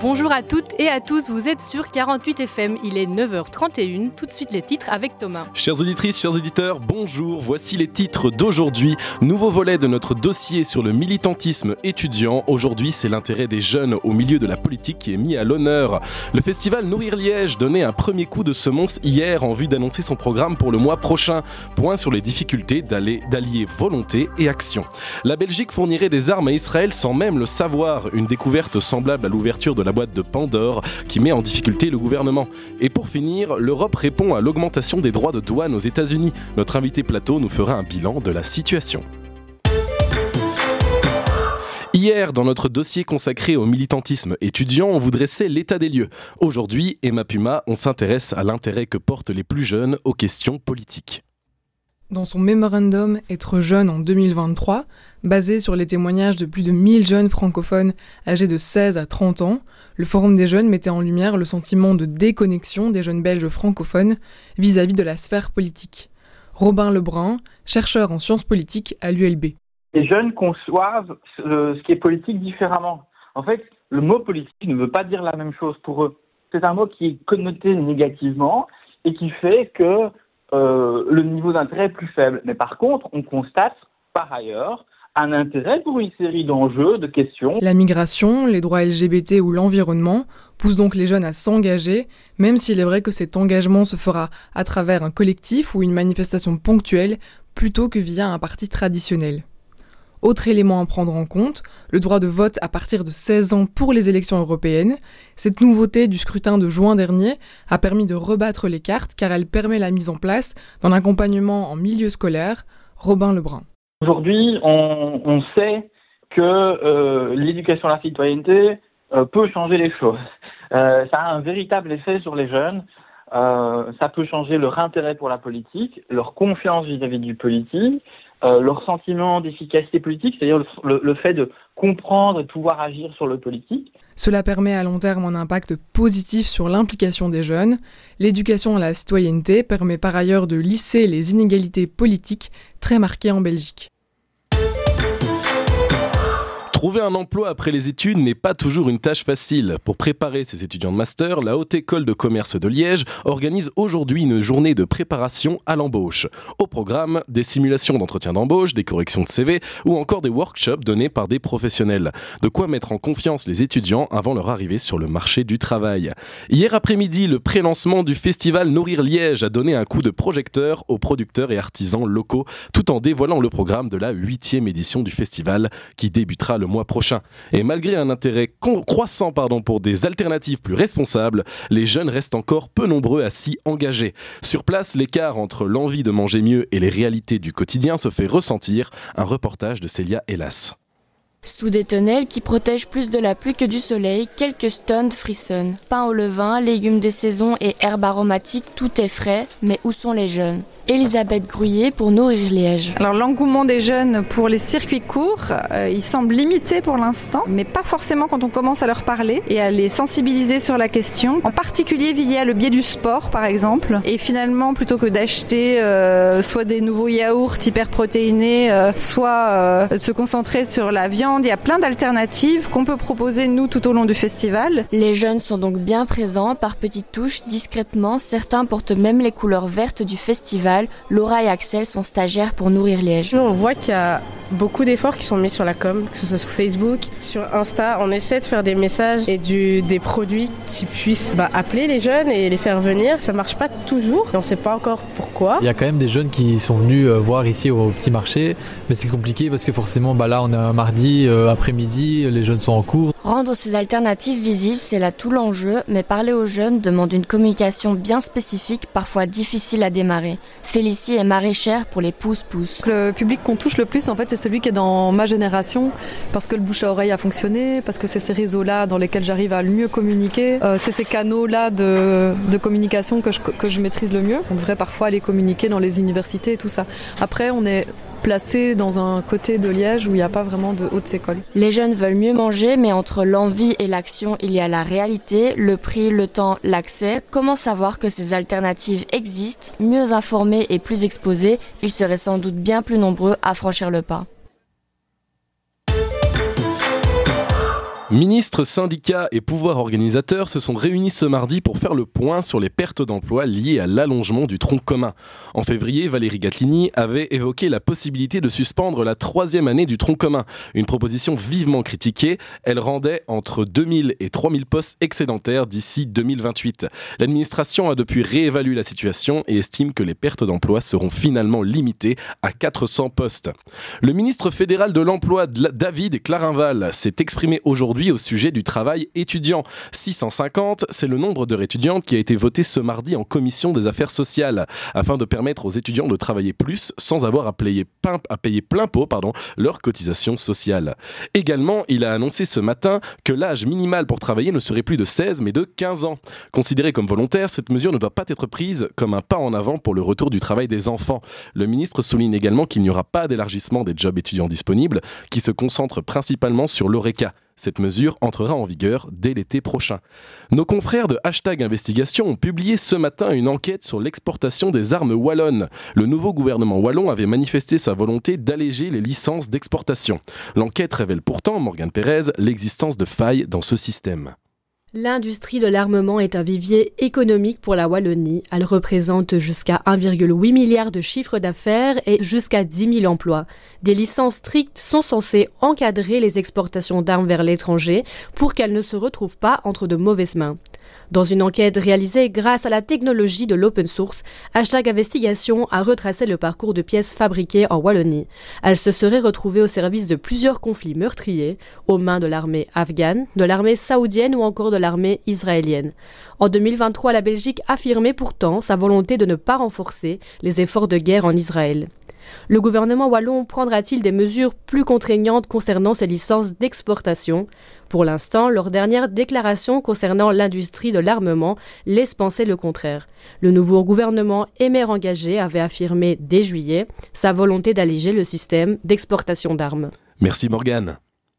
Bonjour à toutes et à tous, vous êtes sur 48 FM, il est 9h31, tout de suite les titres avec Thomas. Chères auditrices, chers auditeurs, bonjour, voici les titres d'aujourd'hui. Nouveau volet de notre dossier sur le militantisme étudiant. Aujourd'hui, c'est l'intérêt des jeunes au milieu de la politique qui est mis à l'honneur. Le festival Nourrir Liège donnait un premier coup de semonce hier en vue d'annoncer son programme pour le mois prochain. Point sur les difficultés d'allier volonté et action. La Belgique fournirait des armes à Israël sans même le savoir, une découverte semblable à l'ouverture de la boîte de Pandore qui met en difficulté le gouvernement. Et pour finir, l'Europe répond à l'augmentation des droits de douane aux États-Unis. Notre invité plateau nous fera un bilan de la situation. Hier, dans notre dossier consacré au militantisme étudiant, on vous dressait l'état des lieux. Aujourd'hui, Emma Puma, on s'intéresse à l'intérêt que portent les plus jeunes aux questions politiques. Dans son mémorandum « Être jeune en 2023 », basé sur les témoignages de plus de 1000 jeunes francophones âgés de 16 à 30 ans, le Forum des jeunes mettait en lumière le sentiment de déconnexion des jeunes belges francophones vis-à-vis de la sphère politique. Robin Lebrun, chercheur en sciences politiques à l'ULB. Les jeunes conçoivent ce qui est politique différemment. En fait, le mot politique ne veut pas dire la même chose pour eux. C'est un mot qui est connoté négativement et qui fait que le niveau d'intérêt est plus faible. Mais par contre, on constate par ailleurs un intérêt pour une série d'enjeux, de questions. La migration, les droits LGBT ou l'environnement poussent donc les jeunes à s'engager, même s'il est vrai que cet engagement se fera à travers un collectif ou une manifestation ponctuelle plutôt que via un parti traditionnel. Autre élément à prendre en compte, le droit de vote à partir de 16 ans pour les élections européennes. Cette nouveauté du scrutin de juin dernier a permis de rebattre les cartes car elle permet la mise en place d'un accompagnement en milieu scolaire. Robin Lebrun. Aujourd'hui, on sait que l'éducation à la citoyenneté peut changer les choses. Ça a un véritable effet sur les jeunes. Ça peut changer leur intérêt pour la politique, leur confiance vis-à-vis du politique, leur sentiment d'efficacité politique, c'est-à-dire le fait de comprendre et de pouvoir agir sur le politique. Cela permet à long terme un impact positif sur l'implication des jeunes. L'éducation à la citoyenneté permet par ailleurs de lisser les inégalités politiques très marquées en Belgique. Trouver un emploi après les études n'est pas toujours une tâche facile. Pour préparer ses étudiants de master, la Haute École de Commerce de Liège organise aujourd'hui une journée de préparation à l'embauche. Au programme, des simulations d'entretien d'embauche, des corrections de CV ou encore des workshops donnés par des professionnels. De quoi mettre en confiance les étudiants avant leur arrivée sur le marché du travail. Hier après-midi, le pré-lancement du festival Nourrir Liège a donné un coup de projecteur aux producteurs et artisans locaux tout en dévoilant le programme de la 8e édition du festival qui débutera le mois prochain. Et malgré un intérêt croissant pour des alternatives plus responsables, les jeunes restent encore peu nombreux à s'y engager. Sur place, l'écart entre l'envie de manger mieux et les réalités du quotidien se fait ressentir. Un reportage de Célia Hélas. Sous des tonnelles qui protègent plus de la pluie que du soleil, quelques stands frissonnent. Pain au levain, légumes des saisons et herbes aromatiques, tout est frais, mais où sont les jeunes ? Elisabeth Grouillet pour Nourrir Liège. Alors l'engouement des jeunes pour les circuits courts, il semble limité pour l'instant, mais pas forcément quand on commence à leur parler et à les sensibiliser sur la question, en particulier via le biais du sport par exemple. Et finalement, plutôt que d'acheter soit des nouveaux yaourts hyper protéinés, soit de se concentrer sur la viande, il y a plein d'alternatives qu'on peut proposer nous tout au long du festival. Les jeunes sont donc bien présents par petites touches, discrètement. Certains portent même les couleurs vertes du festival. Laura et Axel sont stagiaires pour Nourrir Liège. Nous, on voit qu'il y a beaucoup d'efforts qui sont mis sur la com, que ce soit sur Facebook, sur Insta. On essaie de faire des messages et des produits qui puissent appeler les jeunes et les faire venir. Ça marche pas toujours et on sait pas encore pourquoi. Il y a quand même des jeunes qui sont venus voir ici au petit marché, mais c'est compliqué parce que forcément là on est un mardi après-midi, les jeunes sont en cours. Rendre ces alternatives visibles, c'est là tout l'enjeu, mais parler aux jeunes demande une communication bien spécifique, parfois difficile à démarrer. Félicie est maraîchère pour les pousse-pousse. Le public qu'on touche le plus, en fait, c'est celui qui est dans ma génération, parce que le bouche à oreille a fonctionné, parce que c'est ces réseaux-là dans lesquels j'arrive à le mieux communiquer, c'est ces canaux-là de communication que je maîtrise le mieux. On devrait parfois aller communiquer dans les universités et tout ça. Après, on est placé dans un côté de Liège où il n'y a pas vraiment de hautes écoles. Les jeunes veulent mieux manger, mais entre l'envie et l'action, il y a la réalité, le prix, le temps, l'accès. Comment savoir que ces alternatives existent? Mieux informés et plus exposés, ils seraient sans doute bien plus nombreux à franchir le pas. Ministres, syndicats et pouvoirs organisateurs se sont réunis ce mardi pour faire le point sur les pertes d'emplois liées à l'allongement du tronc commun. En février, Valérie Gatellini avait évoqué la possibilité de suspendre la 3e année du tronc commun. Une proposition vivement critiquée. Elle rendait entre 2000 et 3000 postes excédentaires d'ici 2028. L'administration a depuis réévalué la situation et estime que les pertes d'emplois seront finalement limitées à 400 postes. Le ministre fédéral de l'Emploi, David Clarinval, s'est exprimé aujourd'hui au sujet du travail étudiant. 650, c'est le nombre d'heures étudiantes qui a été voté ce mardi en commission des affaires sociales, afin de permettre aux étudiants de travailler plus sans avoir à payer plein pot leurs cotisations sociales. Également, il a annoncé ce matin que l'âge minimal pour travailler ne serait plus de 16 mais de 15 ans. Considérée comme volontaire, cette mesure ne doit pas être prise comme un pas en avant pour le retour du travail des enfants. Le ministre souligne également qu'il n'y aura pas d'élargissement des jobs étudiants disponibles, qui se concentrent principalement sur l'Horeca. Cette mesure entrera en vigueur dès l'été prochain. Nos confrères de #Investigation ont publié ce matin une enquête sur l'exportation des armes wallonnes. Le nouveau gouvernement wallon avait manifesté sa volonté d'alléger les licences d'exportation. L'enquête révèle pourtant, Morgane Pérez, l'existence de failles dans ce système. L'industrie de l'armement est un vivier économique pour la Wallonie. Elle représente jusqu'à 1,8 milliard de chiffre d'affaires et jusqu'à 10 000 emplois. Des licences strictes sont censées encadrer les exportations d'armes vers l'étranger pour qu'elles ne se retrouvent pas entre de mauvaises mains. Dans une enquête réalisée grâce à la technologie de l'open source, #Investigation a retracé le parcours de pièces fabriquées en Wallonie. Elles se seraient retrouvées au service de plusieurs conflits meurtriers, aux mains de l'armée afghane, de l'armée saoudienne ou encore de l'armée israélienne. En 2023, la Belgique affirmait pourtant sa volonté de ne pas renforcer les efforts de guerre en Israël. Le gouvernement wallon prendra-t-il des mesures plus contraignantes concernant ces licences d'exportation ? Pour l'instant, leur dernière déclaration concernant l'industrie de l'armement laisse penser le contraire. Le nouveau gouvernement émer engagé avait affirmé dès juillet sa volonté d'alléger le système d'exportation d'armes. Merci Morgane.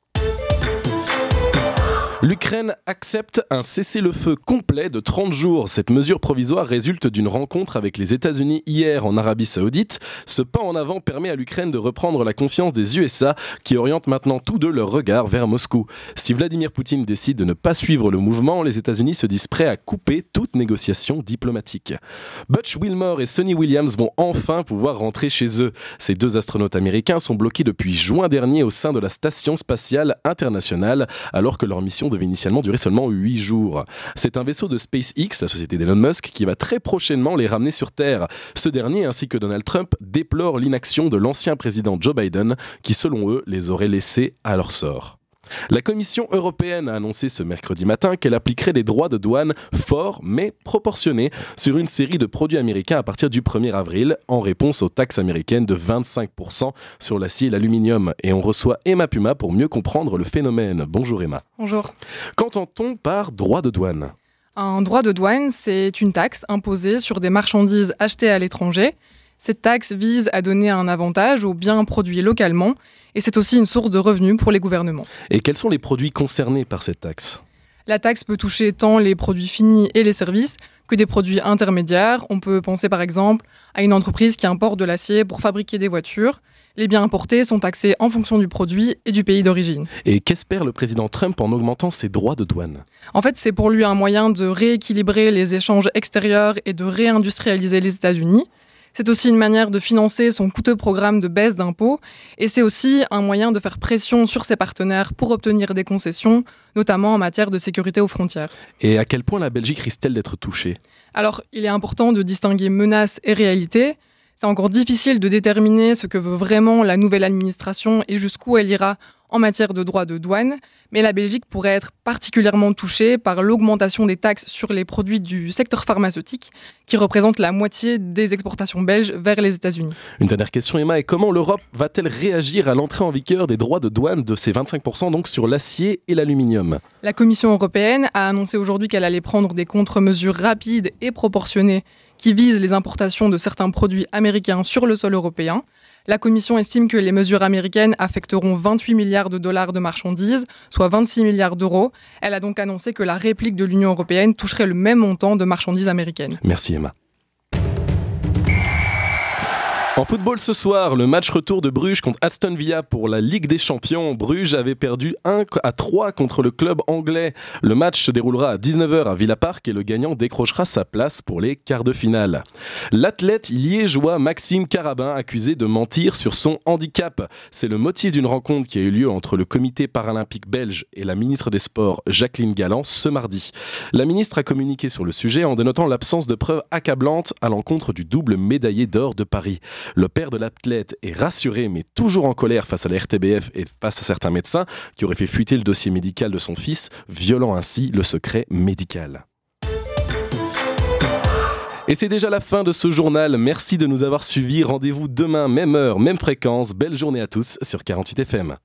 L'Ukraine accepte un cessez-le-feu complet de 30 jours. Cette mesure provisoire résulte d'une rencontre avec les États-Unis hier en Arabie Saoudite. Ce pas en avant permet à l'Ukraine de reprendre la confiance des USA qui orientent maintenant tous deux leur regard vers Moscou. Si Vladimir Poutine décide de ne pas suivre le mouvement, les États-Unis se disent prêts à couper toute négociation diplomatique. Butch Wilmore et Sonny Williams vont enfin pouvoir rentrer chez eux. Ces deux astronautes américains sont bloqués depuis juin dernier au sein de la Station spatiale internationale alors que leur mission devait initialement durer seulement 8 jours. C'est un vaisseau de SpaceX, la société d'Elon Musk, qui va très prochainement les ramener sur Terre. Ce dernier, ainsi que Donald Trump, déplorent l'inaction de l'ancien président Joe Biden, qui selon eux les aurait laissés à leur sort. La Commission européenne a annoncé ce mercredi matin qu'elle appliquerait des droits de douane forts mais proportionnés sur une série de produits américains à partir du 1er avril en réponse aux taxes américaines de 25% sur l'acier et l'aluminium. Et on reçoit Emma Puma pour mieux comprendre le phénomène. Bonjour Emma. Bonjour. Qu'entend-on par droit de douane ? Un droit de douane, c'est une taxe imposée sur des marchandises achetées à l'étranger. Cette taxe vise à donner un avantage aux biens produits localement et c'est aussi une source de revenus pour les gouvernements. Et quels sont les produits concernés par cette taxe ? La taxe peut toucher tant les produits finis et les services que des produits intermédiaires. On peut penser par exemple à une entreprise qui importe de l'acier pour fabriquer des voitures. Les biens importés sont taxés en fonction du produit et du pays d'origine. Et qu'espère le président Trump en augmentant ses droits de douane ? En fait, c'est pour lui un moyen de rééquilibrer les échanges extérieurs et de réindustrialiser les États-Unis. C'est aussi une manière de financer son coûteux programme de baisse d'impôts et c'est aussi un moyen de faire pression sur ses partenaires pour obtenir des concessions, notamment en matière de sécurité aux frontières. Et à quel point la Belgique risque-t-elle d'être touchée ? Alors, il est important de distinguer menaces et réalité. C'est encore difficile de déterminer ce que veut vraiment la nouvelle administration et jusqu'où elle ira en matière de droits de douane, mais la Belgique pourrait être particulièrement touchée par l'augmentation des taxes sur les produits du secteur pharmaceutique, qui représente la moitié des exportations belges vers les États-Unis. Une dernière question, Emma, et comment l'Europe va-t-elle réagir à l'entrée en vigueur des droits de douane de ces 25% donc sur l'acier et l'aluminium ? La Commission européenne a annoncé aujourd'hui qu'elle allait prendre des contre-mesures rapides et proportionnées qui visent les importations de certains produits américains sur le sol européen. La Commission estime que les mesures américaines affecteront 28 milliards de dollars de marchandises, soit 26 milliards d'euros. Elle a donc annoncé que la réplique de l'Union européenne toucherait le même montant de marchandises américaines. Merci Emma. En football ce soir, le match retour de Bruges contre Aston Villa pour la Ligue des Champions. Bruges avait perdu 1-3 contre le club anglais. Le match se déroulera à 19h à Villa Park et le gagnant décrochera sa place pour les quarts de finale. L'athlète liégeois Maxime Carabin accusé de mentir sur son handicap. C'est le motif d'une rencontre qui a eu lieu entre le comité paralympique belge et la ministre des Sports Jacqueline Galland ce mardi. La ministre a communiqué sur le sujet en dénotant l'absence de preuves accablantes à l'encontre du double médaillé d'or de Paris. Le père de l'athlète est rassuré mais toujours en colère face à la RTBF et face à certains médecins qui auraient fait fuiter le dossier médical de son fils, violant ainsi le secret médical. Et c'est déjà la fin de ce journal. Merci de nous avoir suivis. Rendez-vous demain, même heure, même fréquence. Belle journée à tous sur 48 FM.